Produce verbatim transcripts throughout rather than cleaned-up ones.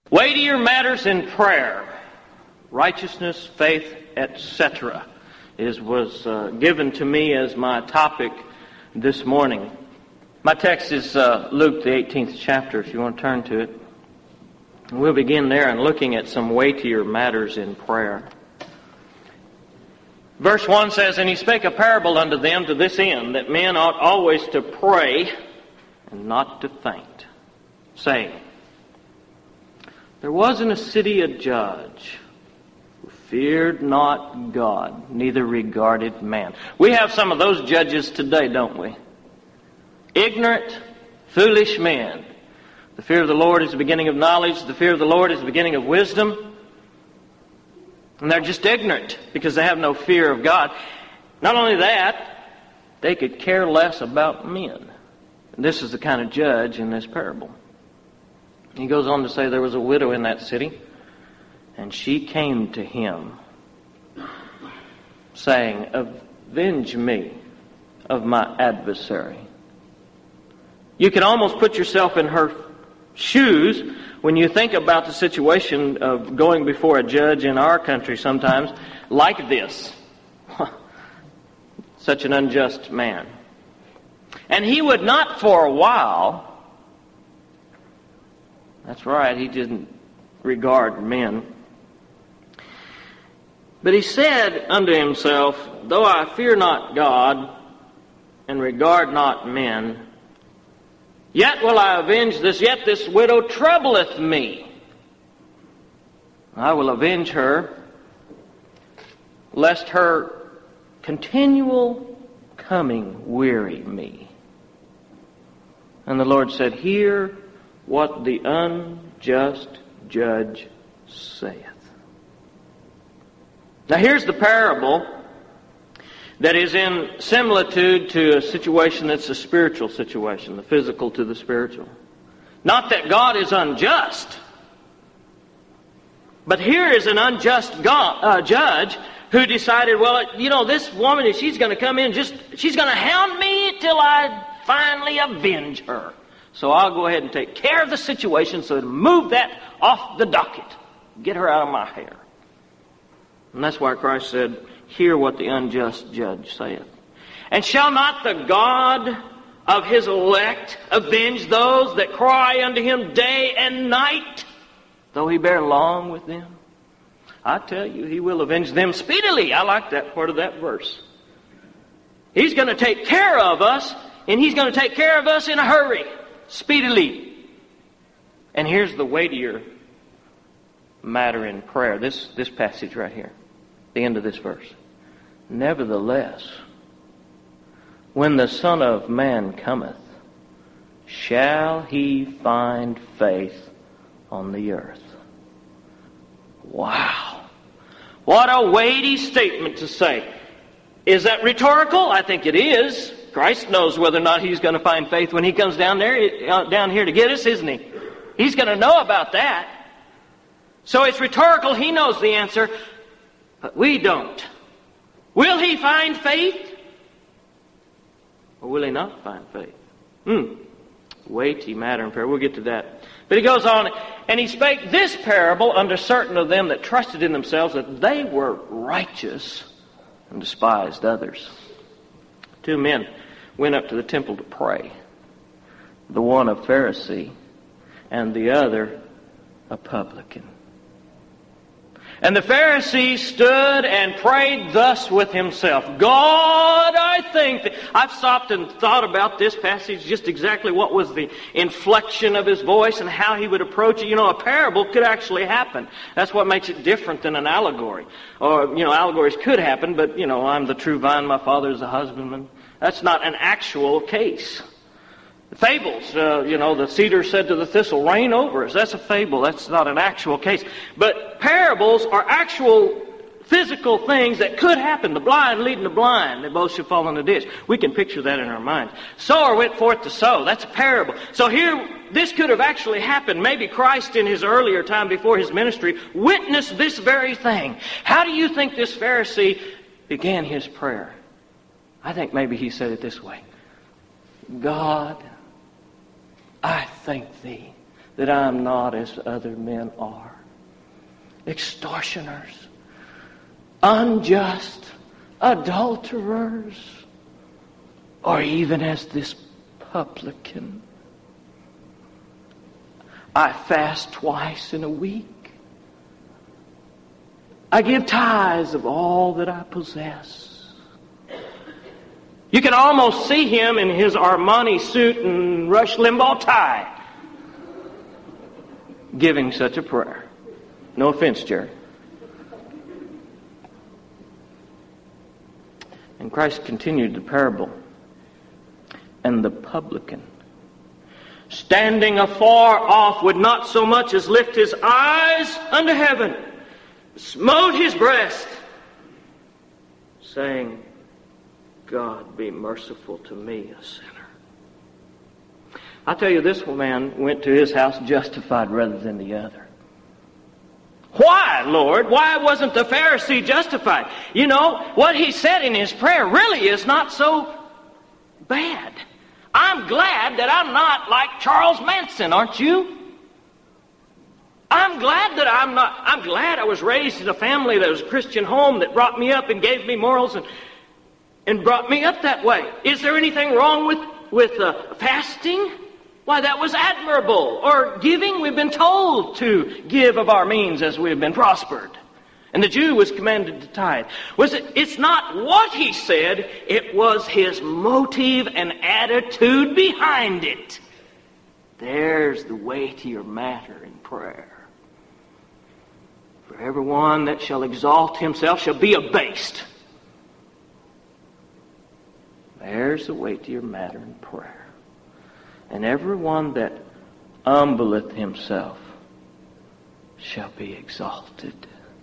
Weightier matters in prayer, righteousness, faith, et cetera, is was uh, given to me as my topic this morning. My text is uh, Luke, the eighteenth chapter, if you want to turn to it. And we'll begin there and looking at some weightier matters in prayer. Verse one says, "And he spake a parable unto them to this end, that men ought always to pray and not to faint, saying, There was in a city a judge who feared not God, neither regarded man." We have some of those judges today, don't we? Ignorant, foolish men. The fear of the Lord is the beginning of knowledge. The fear of the Lord is the beginning of wisdom. And they're just ignorant because they have no fear of God. Not only that, they could care less about men. And this is the kind of judge in this parable. He goes on to say there was a widow in that city, and she came to him, saying, "Avenge me of my adversary." You can almost put yourself in her shoes when you think about the situation of going before a judge in our country sometimes like this. Such an unjust man. And he would not for a while... That's right, he didn't regard men. But he said unto himself, "Though I fear not God, and regard not men, yet will I avenge this, yet this widow troubleth me. I will avenge her, lest her continual coming weary me." And the Lord said, "Hear what the unjust judge saith." Now here's the parable that is in similitude to a situation that's a spiritual situation, the physical to the spiritual. Not that God is unjust, but here is an unjust God, uh, judge who decided, well, you know, this woman, she's going to come in, just she's going to hound me till I finally avenge her. So I'll go ahead and take care of the situation so to move that off the docket. Get her out of my hair. And that's why Christ said, "Hear what the unjust judge saith. And shall not the God of his elect avenge those that cry unto him day and night, though he bear long with them? I tell you, he will avenge them speedily." I like that part of that verse. He's going to take care of us, and he's going to take care of us in a hurry. Speedily. And here's the weightier matter in prayer. This, this passage right here. The end of this verse. "Nevertheless, when the Son of Man cometh, shall he find faith on the earth?" Wow. What a weighty statement to say. Is that rhetorical? I think it is. Christ knows whether or not he's going to find faith when he comes down there, uh, down here to get us, isn't he? He's going to know about that. So it's rhetorical. He knows the answer, but we don't. Will he find faith? Or will he not find faith? Hmm. Weighty matter in prayer. We'll get to that. But he goes on, "And he spake this parable unto certain of them that trusted in themselves that they were righteous and despised others." Two men went up to the temple to pray. The one a Pharisee and the other a publican. And the Pharisee stood and prayed thus with himself, "God, I thank thee." I've stopped and thought about this passage, just exactly what was the inflection of his voice and how he would approach it. You know, a parable could actually happen. That's what makes it different than an allegory. Or, you know, allegories could happen, but, you know, "I'm the true vine, my father is the husbandman." That's not an actual case. Fables, uh, you know, the cedar said to the thistle, "Reign over us." That's a fable. That's not an actual case. But parables are actual physical things that could happen. The blind leading the blind, they both shall fall in the ditch. We can picture that in our minds. Sower went forth to sow. That's a parable. So here, this could have actually happened. Maybe Christ in his earlier time before his ministry witnessed this very thing. How do you think this Pharisee began his prayer? I think maybe he said it this way. "God, I thank thee that I'm not as other men are. Extortioners, unjust, adulterers, or even as this publican. I fast twice in a week. I give tithes of all that I possess. You can almost see him in his Armani suit and Rush Limbaugh tie giving such a prayer. No offense, Jerry. And Christ continued the parable. And the publican, standing afar off, would not so much as lift his eyes unto heaven, smote his breast, saying, God, be merciful to me, a sinner. I tell you, this man went to his house justified rather than the other. Why, Lord? Why wasn't the Pharisee justified? You know, what he said in his prayer really is not so bad. I'm glad that I'm not like Charles Manson, aren't you? I'm glad that I'm not, I'm glad I was raised in a family that was a Christian home that brought me up and gave me morals and, and brought me up that way. Is there anything wrong with, with uh, fasting? Why, that was admirable. Or giving, we've been told to give of our means as we have been prospered. And the Jew was commanded to tithe. Was it? It's not what he said, it was his motive and attitude behind it. There's the weightier matter in prayer. For everyone that shall exalt himself shall be abased. There's the weightier matter in prayer. And everyone that humbleth himself shall be exalted.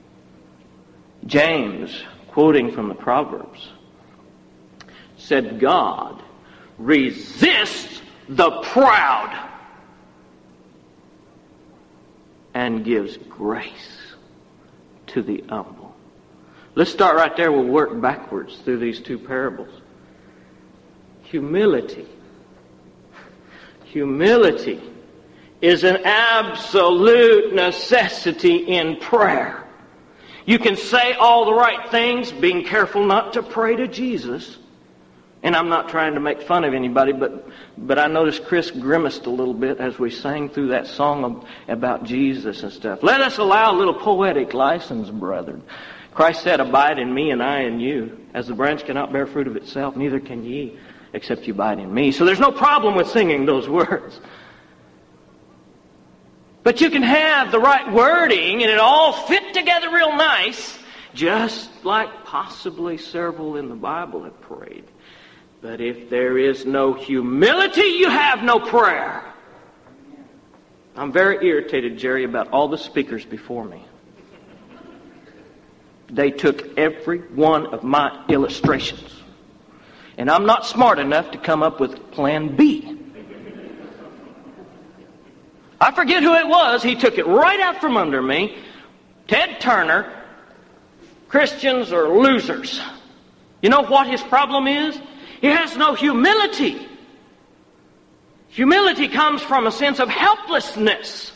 James, quoting from the Proverbs, said, God resists the proud and gives grace to the humble. Let's start right there. We'll work backwards through these two parables. Humility. Humility is an absolute necessity in prayer. You can say all the right things, being careful not to pray to Jesus. And I'm not trying to make fun of anybody, but but I noticed Chris grimaced a little bit as we sang through that song about Jesus and stuff. Let us allow a little poetic license, brethren. Christ said, abide in me and I in you. As the branch cannot bear fruit of itself, neither can ye, except you abide in me. So there's no problem with singing those words. But you can have the right wording and it all fit together real nice, just like possibly several in the Bible have prayed. But if there is no humility, you have no prayer. I'm very irritated, Jerry, about all the speakers before me. They took every one of my illustrations. And I'm not smart enough to come up with plan B. I forget who it was. He took it right out from under me. Ted Turner, Christians are losers. You know what his problem is? He has no humility. Humility comes from a sense of helplessness.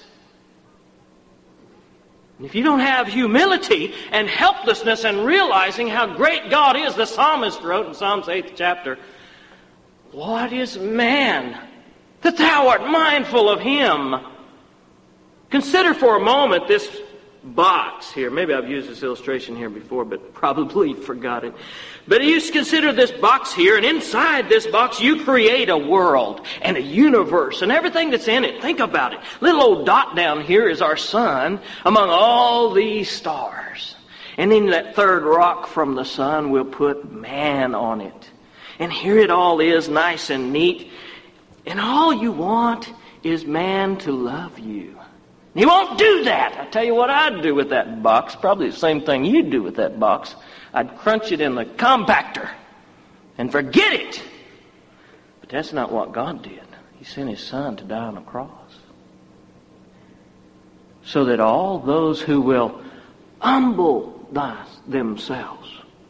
If you don't have humility and helplessness and realizing how great God is, the psalmist wrote in Psalms eighth chapter, what is man that thou art mindful of him? Consider for a moment this box here. Maybe I've used this illustration here before, but probably forgot it. But you consider this box here, and inside this box you create a world and a universe and everything that's in it. Think about it. Little old dot down here is our sun among all these stars. And in that third rock from the sun we'll put man on it. And here it all is, nice and neat. And all you want is man to love you. He won't do that. I tell you what I'd do with that box. Probably the same thing you'd do with that box. I'd crunch it in the compactor and forget it. But that's not what God did. He sent His Son to die on a cross. So that all those who will humble themselves,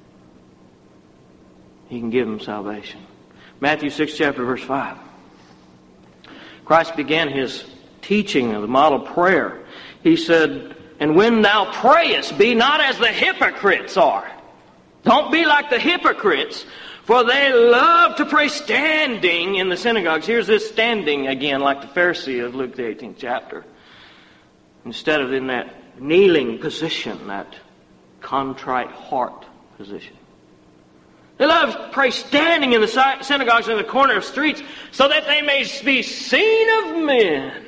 He can give them salvation. Matthew sixth chapter verse five. Christ began His teaching of the model prayer. He said, and when thou prayest, be not as the hypocrites are. Don't be like the hypocrites, for they love to pray standing in the synagogues. Here's this standing again, like the Pharisee of Luke the eighteenth chapter. Instead of in that kneeling position, that contrite heart position. They love to pray standing in the synagogues in the corner of streets so that they may be seen of men.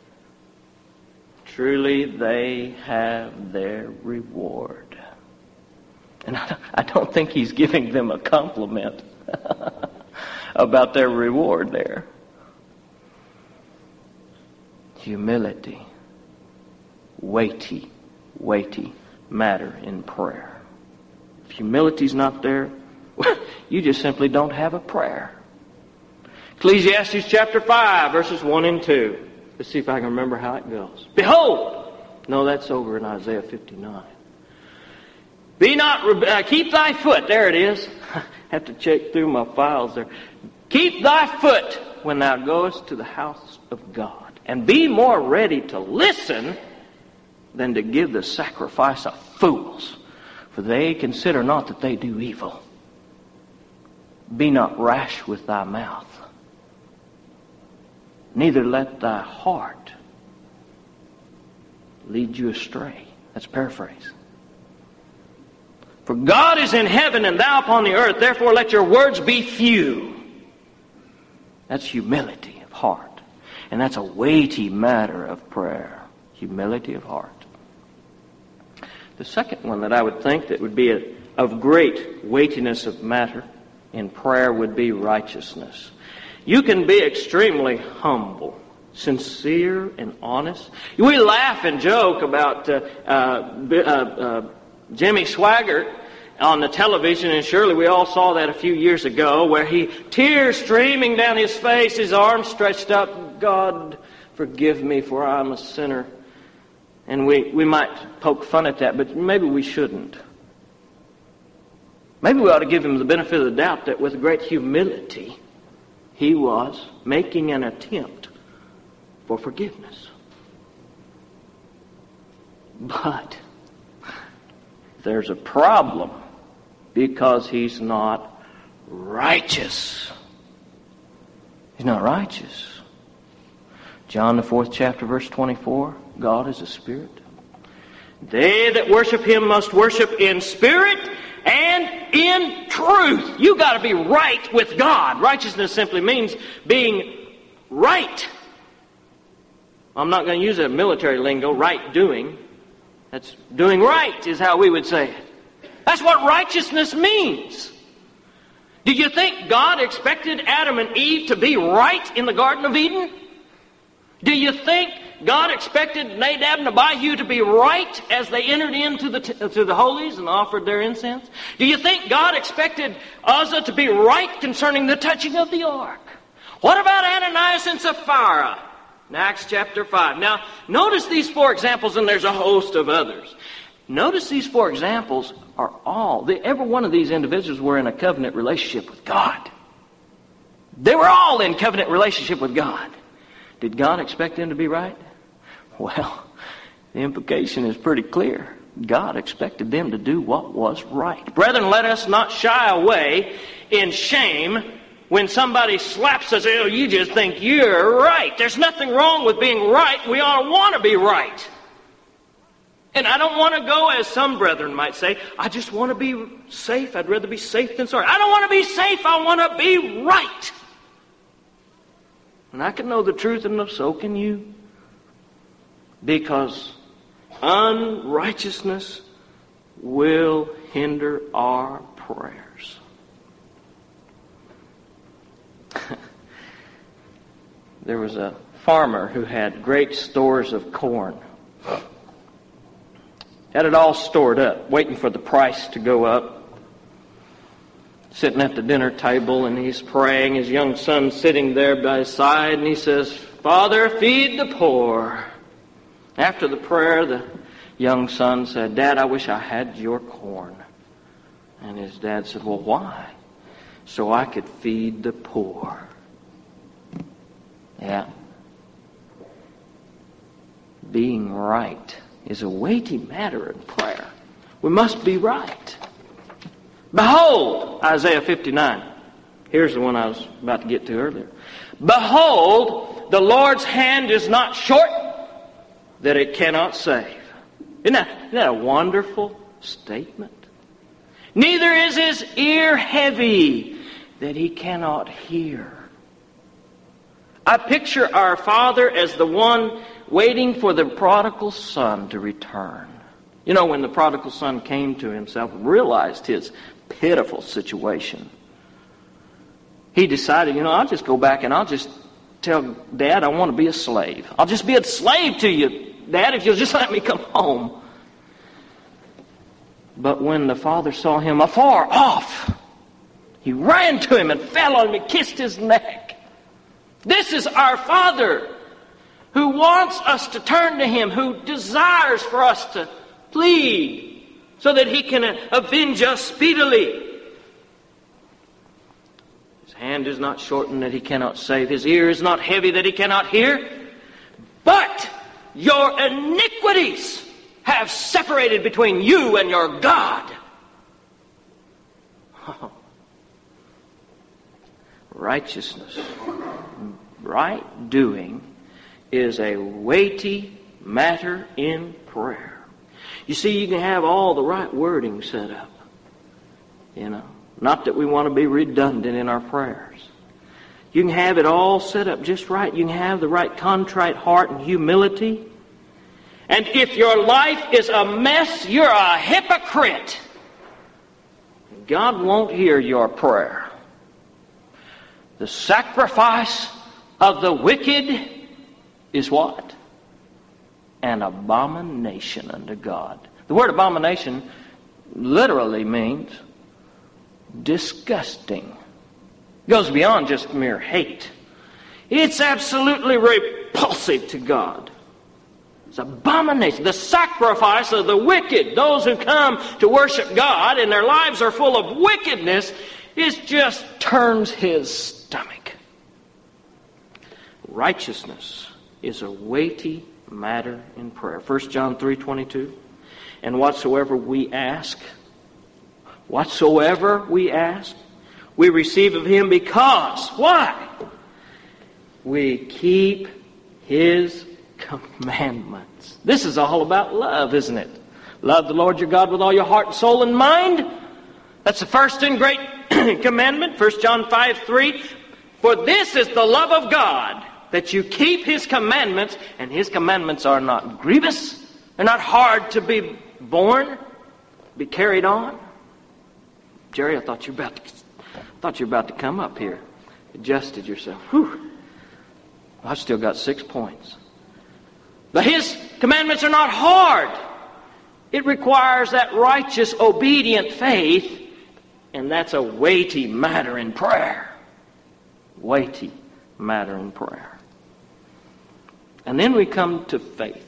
Truly they have their reward. And I don't think he's giving them a compliment about their reward there. Humility. Weighty, weighty matter in prayer. If humility's not there, you just simply don't have a prayer. Ecclesiastes chapter five, verses one and two. Let's see if I can remember how it goes. Behold! No, that's over in Isaiah fifty-nine. Be not, uh, keep thy foot. There it is. I have to check through my files there. Keep thy foot when thou goest to the house of God. And be more ready to listen than to give the sacrifice of fools. For they consider not that they do evil. Be not rash with thy mouth. Neither let thy heart lead you astray. That's paraphrase. For God is in heaven and thou upon the earth. Therefore let your words be few. That's humility of heart. And that's a weighty matter of prayer. Humility of heart. The second one that I would think that would be a, of great weightiness of matter in prayer would be righteousness. You can be extremely humble, sincere, and honest. We laugh and joke about uh, uh, uh, uh, Jimmy Swaggart on the television, and surely we all saw that a few years ago, where he, tears streaming down his face, his arms stretched up, God, forgive me, for I am a sinner. And we, we might poke fun at that, but maybe we shouldn't. Maybe we ought to give him the benefit of the doubt that with great humility, he was making an attempt for forgiveness. But there's a problem because he's not righteous. He's not righteous. John the fourth chapter, verse twenty-four, God is a spirit. They that worship him must worship in spirit and in truth. You got to be right with God. Righteousness simply means being right. I'm not going to use that military lingo, right doing. That's doing right is how we would say it. That's what righteousness means. Did you think God expected Adam and Eve to be right in the Garden of Eden? Do you think God expected Nadab and Abihu to be right as they entered into the t- to the holies and offered their incense? Do you think God expected Uzzah to be right concerning the touching of the ark? What about Ananias and Sapphira in Acts chapter five? Now, notice these four examples, and there's a host of others. Notice these four examples are all, they, every one of these individuals were in a covenant relationship with God. They were all in covenant relationship with God. Did God expect them to be right? Well, the implication is pretty clear. God expected them to do what was right. Brethren, let us not shy away in shame when somebody slaps us. Oh, you just think you're right. There's nothing wrong with being right. We ought to want to be right. And I don't want to go, as some brethren might say, I just want to be safe. I'd rather be safe than sorry. I don't want to be safe. I want to be right. And I can know the truth, and so can you. Because unrighteousness will hinder our prayers. There was a farmer who had great stores of corn. Had it all stored up, waiting for the price to go up. Sitting at the dinner table, and he's praying. His young son's sitting there by his side, and he says, Father, feed the poor. After the prayer, the young son said, Dad, I wish I had your corn. And his dad said, well, why? So I could feed the poor. Yeah. being right is a weighty matter in prayer. We must be right. Behold, Isaiah fifty-nine. Here's the one I was about to get to earlier. Behold, the Lord's hand is not short that it cannot save. Isn't that, isn't that a wonderful statement? Neither is his ear heavy that he cannot hear. I picture our Father as the one waiting for the prodigal son to return. You know, when the prodigal son came to himself and realized his pitiful situation, he decided, you know, I'll just go back and I'll just tell Dad I want to be a slave. I'll just be a slave to you, Dad, if you'll just let me come home. But when the father saw him afar off, he ran to him and fell on him and kissed his neck. This is our Father who wants us to turn to him, who desires for us to plead so that he can avenge us speedily. His hand is not shortened that he cannot save. His ear is not heavy that he cannot hear. But your iniquities have separated between you and your God. Oh. Righteousness, right doing, is a weighty matter in prayer. You see, you can have all the right wording set up. You know, not that we want to be redundant in our prayers. You can have it all set up just right. You can have the right contrite heart and humility. And if your life is a mess, you're a hypocrite. God won't hear your prayer. The sacrifice of the wicked is what? An abomination unto God. The word abomination literally means disgusting. It goes beyond just mere hate. It's absolutely repulsive to God. It's abomination. The sacrifice of the wicked, those who come to worship God and their lives are full of wickedness, it just turns his stomach. Righteousness is a weighty matter in prayer. First John three twenty-two. And whatsoever we ask, whatsoever we ask, we receive of him because, why? We keep his commandments. This is all about love, isn't it? Love the Lord your God with all your heart and soul and mind. That's the first and great commandment. First John five three. For this is the love of God, that you keep his commandments, and his commandments are not grievous. They're not hard to be borne, be carried on. Jerry, I thought you were about to, I thought you were about to come up here. Adjusted yourself. Whew. I've still got six points. But his commandments are not hard. It requires that righteous, obedient faith, and that's a weighty matter in prayer. Weighty matter in prayer. And then we come to faith.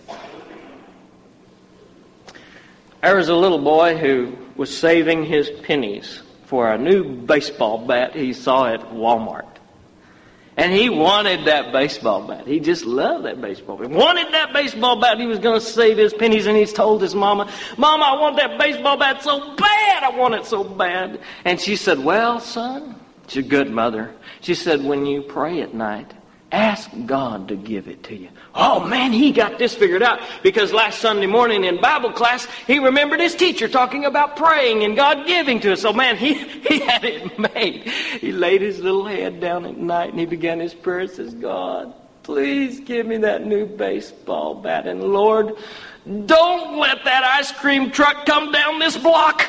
There was a little boy who was saving his pennies for a new baseball bat he saw at Walmart. And he wanted that baseball bat. He just loved that baseball bat. He wanted that baseball bat. He was going to save his pennies, and he's told his mama, Mama, I want that baseball bat so bad. I want it so bad. And she said, well, son, she's a good mother. She said, when you pray at night, ask God to give it to you. Oh, man, he got this figured out. Because last Sunday morning in Bible class, he remembered his teacher talking about praying and God giving to us. So, man, he, he had it made. He laid his little head down at night and he began his prayer and says, God, please give me that new baseball bat. And Lord, don't let that ice cream truck come down this block.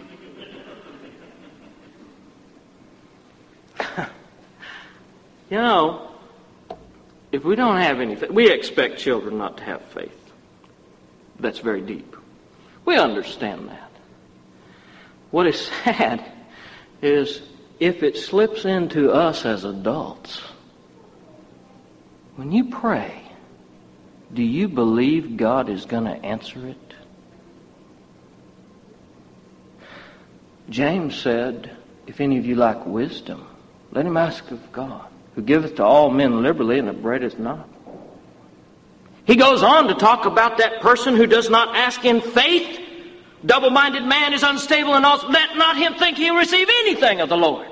You know, if we don't have any faith, we expect children not to have faith. That's very deep. We understand that. What is sad is if it slips into us as adults. When you pray, do you believe God is going to answer it? James said, if any of you lack wisdom, let him ask of God, who giveth to all men liberally and upbraideth not. He goes on to talk about that person who does not ask in faith. Double-minded man is unstable in all. Let not him think he'll receive anything of the Lord.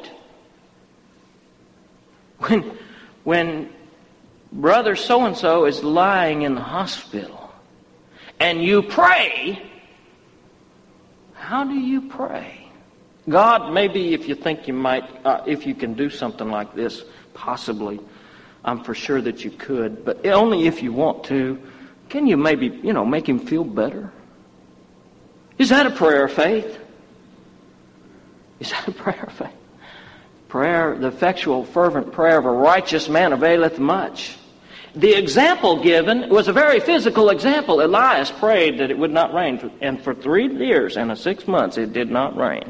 When, when brother so-and-so is lying in the hospital and you pray, how do you pray? God, maybe if you think you might, uh, if you can do something like this, possibly, I'm for sure that you could, but only if you want to. Can you maybe, you know, make him feel better? Is that a prayer of faith? Is that a prayer of faith? Prayer, the effectual, fervent prayer of a righteous man availeth much. The example given was a very physical example. Elias prayed that it would not rain, and for three years and six months it did not rain.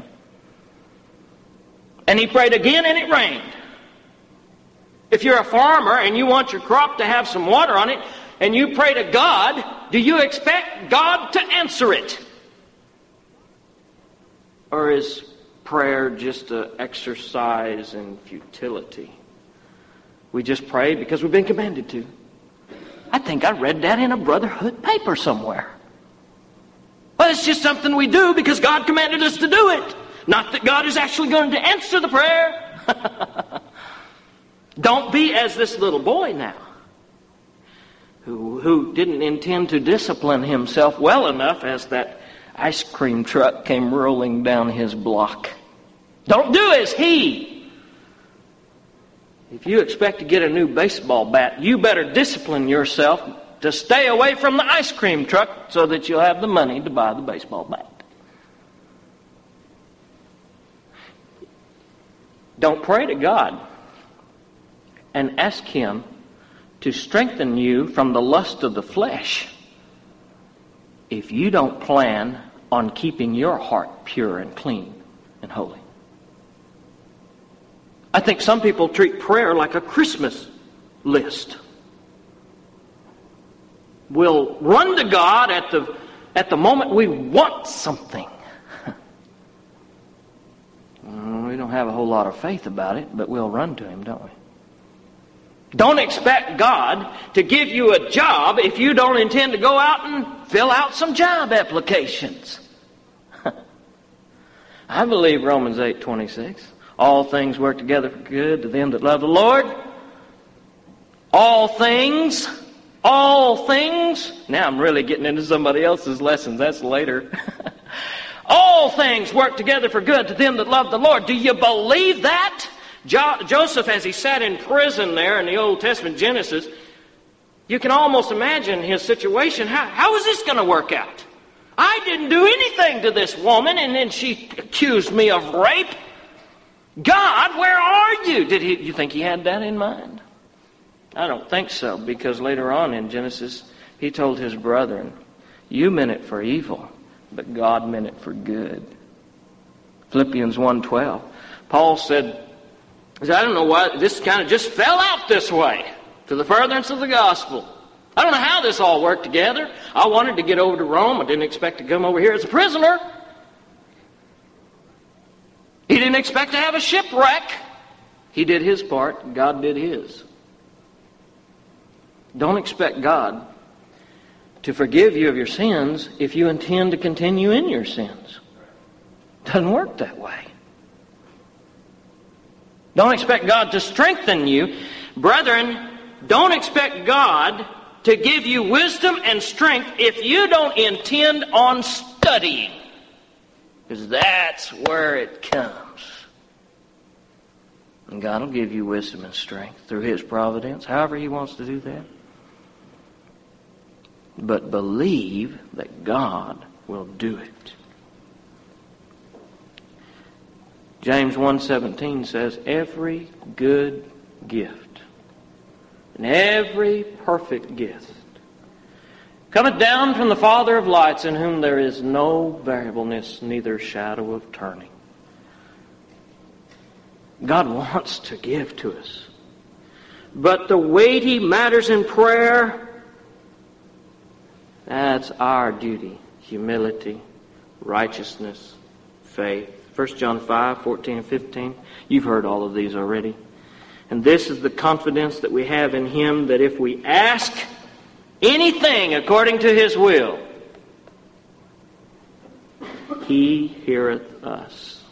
And he prayed again and it rained. If you're a farmer and you want your crop to have some water on it, and you pray to God, do you expect God to answer it? Or is prayer just an exercise in futility? We just pray because we've been commanded to. I think I read that in a Brotherhood paper somewhere. Well, it's just something we do because God commanded us to do it. Not that God is actually going to answer the prayer. Don't be as this little boy now, who, who didn't intend to discipline himself well enough as that ice cream truck came rolling down his block. Don't do as he. If you expect to get a new baseball bat, you better discipline yourself to stay away from the ice cream truck so that you'll have the money to buy the baseball bat. Don't pray to God and ask Him to strengthen you from the lust of the flesh if you don't plan on keeping your heart pure and clean and holy. I think some people treat prayer like a Christmas list. We'll run to God at the at the moment we want something. We don't have a whole lot of faith about it, but we'll run to Him, don't we? Don't expect God to give you a job if you don't intend to go out and fill out some job applications. I believe Romans eight twenty-six. All things work together for good to them that love the Lord. All things, all things. Now I'm really getting into somebody else's lessons. That's later. All things work together for good to them that love the Lord. Do you believe that? Jo- Joseph, as he sat in prison there in the Old Testament Genesis, you can almost imagine his situation. How, how is this going to work out? I didn't do anything to this woman, and then she accused me of rape. God, where are you? Did he, you think he had that in mind? I don't think so, because later on in Genesis, he told his brethren, you meant it for evil, but God meant it for good. Philippians one twelve. Paul said, I don't know why this kind of just fell out this way to the furtherance of the gospel. I don't know how this all worked together. I wanted to get over to Rome. I didn't expect to come over here as a prisoner. He didn't expect to have a shipwreck. He did his part. God did his. Don't expect God to forgive you of your sins if you intend to continue in your sins. Doesn't work that way. Don't expect God to strengthen you. Brethren, don't expect God to give you wisdom and strength if you don't intend on studying. Because that's where it comes. And God will give you wisdom and strength through His providence, however He wants to do that. But believe that God will do it. James one seventeen says, every good gift and every perfect gift cometh down from the Father of lights, in whom there is no variableness, neither shadow of turning. God wants to give to us. But the weighty matters in prayer, that's our duty. Humility, righteousness, faith. First John five, fourteen and fifteen. You've heard all of these already. And this is the confidence that we have in Him, that if we ask anything according to his will, he heareth us.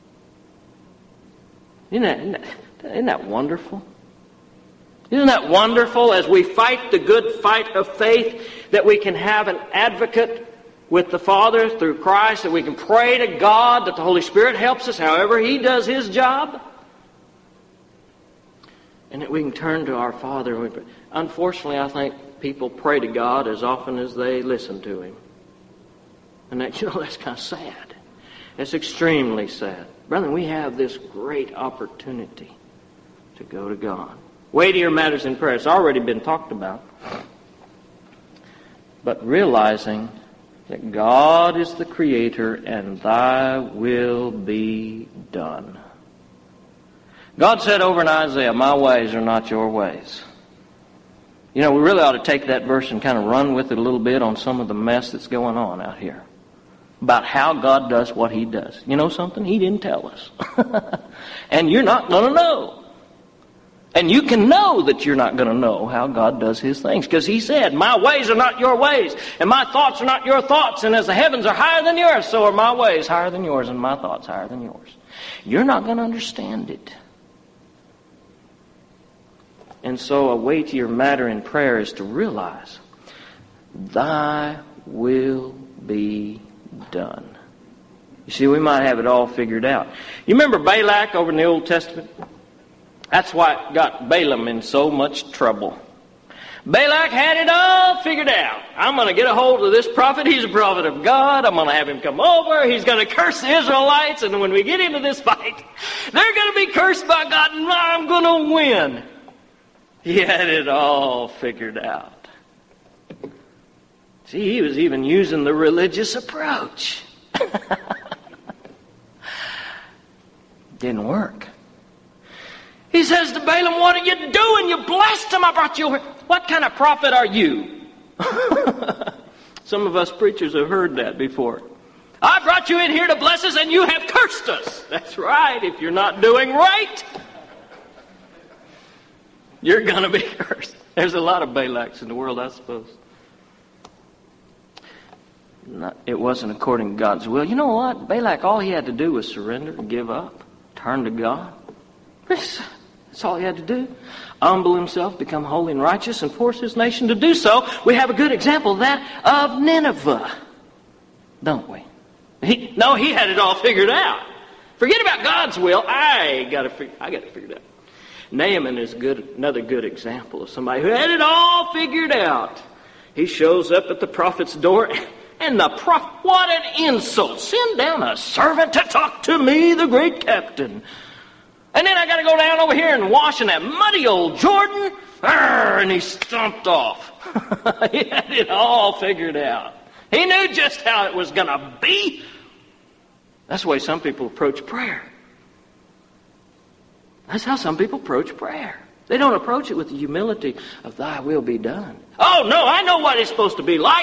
Isn't that, isn't that, isn't that wonderful? Isn't that wonderful as we fight the good fight of faith that we can have an advocate with the Father through Christ, that we can pray to God, that the Holy Spirit helps us however he does his job, and that we can turn to our Father. And we, unfortunately, I think people pray to God as often as they listen to him. And that, you know, that's kind of sad. It's extremely sad. Brethren, we have this great opportunity to go to God. Weightier matters in prayer. It's already been talked about. But realizing that God is the Creator and thy will be done. God said over in Isaiah, my ways are not your ways. You know, we really ought to take that verse and kind of run with it a little bit on some of the mess that's going on out here. About how God does what he does. You know something? He didn't tell us. And you're not going to know. And you can know that you're not going to know how God does his things. Because he said, my ways are not your ways, and my thoughts are not your thoughts. And as the heavens are higher than yours, so are my ways higher than yours, and my thoughts higher than yours. You're not going to understand it. And so a weightier matter in prayer is to realize, thy will be done. You see, we might have it all figured out. You remember Balak over in the Old Testament? That's why it got Balaam in so much trouble. Balak had it all figured out. I'm going to get a hold of this prophet. He's a prophet of God. I'm going to have him come over. He's going to curse the Israelites. And when we get into this fight, they're going to be cursed by God, and I'm going to win. He had it all figured out. See, he was even using the religious approach. Didn't work. He says to Balaam, what are you doing? You blessed him. I brought you over. What kind of prophet are you? Some of us preachers have heard that before. I brought you in here to bless us, and you have cursed us. That's right. If you're not doing right, you're going to be cursed. There's a lot of Balaks in the world, I suppose. Not, it wasn't according to God's will. You know what? Balak, all he had to do was surrender and give up. Turn to God. That's all he had to do. Humble himself, become holy and righteous, and force his nation to do so. We have a good example of that of Nineveh. Don't we? He, no, he had it all figured out. Forget about God's will. I got to figure, I got to figure it out. Naaman is good, another good example of somebody who had it all figured out. He shows up at the prophet's door, and the prophet, what an insult. Send down a servant to talk to me, the great captain. And then I got to go down over here and wash in that muddy old Jordan. Arr, and he stomped off. He had it all figured out. He knew just how it was going to be. That's the way some people approach prayer. That's how some people approach prayer. They don't approach it with the humility of thy will be done. Oh, no, I know what it's supposed to be like.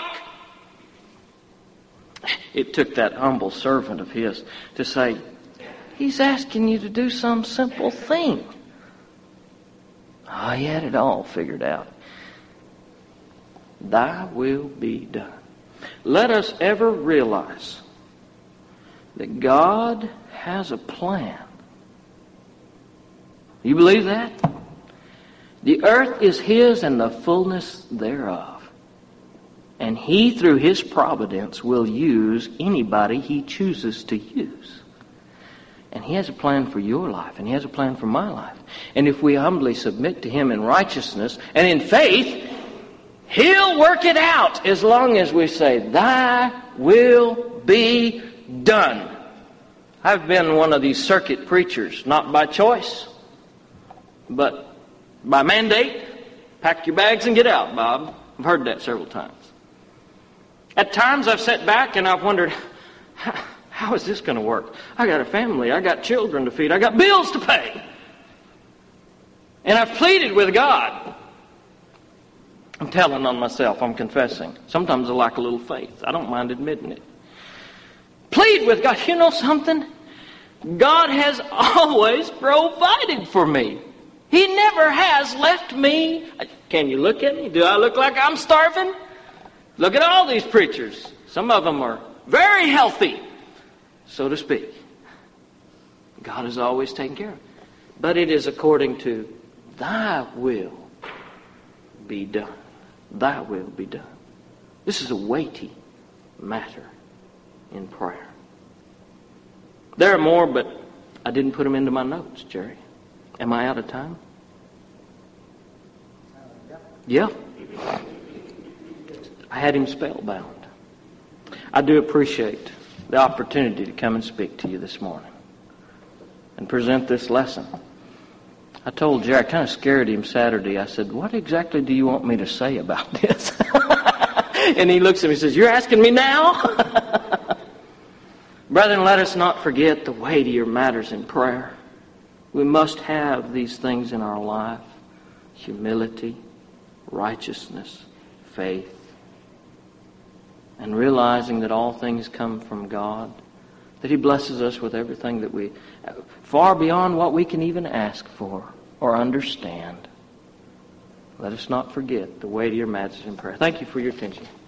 It took that humble servant of his to say, he's asking you to do some simple thing. Oh, he had it all figured out. Thy will be done. Let us ever realize that God has a plan. You believe that? The earth is his and the fullness thereof. And he, through his providence, will use anybody he chooses to use. And he has a plan for your life, and he has a plan for my life. And if we humbly submit to him in righteousness and in faith, he'll work it out as long as we say, thy will be done. I've been one of these circuit preachers, not by choice, but by mandate. Pack your bags and get out, Bob. I've heard that several times. At times I've sat back and I've wondered, how, how is this going to work? I got a family. I got children to feed. I got bills to pay. And I've pleaded with God. I'm telling on myself. I'm confessing. Sometimes I lack a little faith. I don't mind admitting it. Plead with God. You know something? God has always provided for me. He never has left me. Can you look at me? Do I look like I'm starving? Look at all these preachers. Some of them are very healthy, so to speak. God is always taking care of it. But it is according to thy will be done. Thy will be done. This is a weighty matter in prayer. There are more, but I didn't put them into my notes, Jerry. Am I out of time? Yeah. I had him spellbound. I do appreciate the opportunity to come and speak to you this morning and present this lesson. I told Jerry, I kind of scared him Saturday. I said, what exactly do you want me to say about this? And he looks at me and says, you're asking me now? Brethren, let us not forget the weightier matters in prayer. We must have these things in our life. Humility, righteousness, faith. And realizing that all things come from God. That He blesses us with everything that we, far beyond what we can even ask for or understand. Let us not forget the weightier matters in prayer. Thank you for your attention.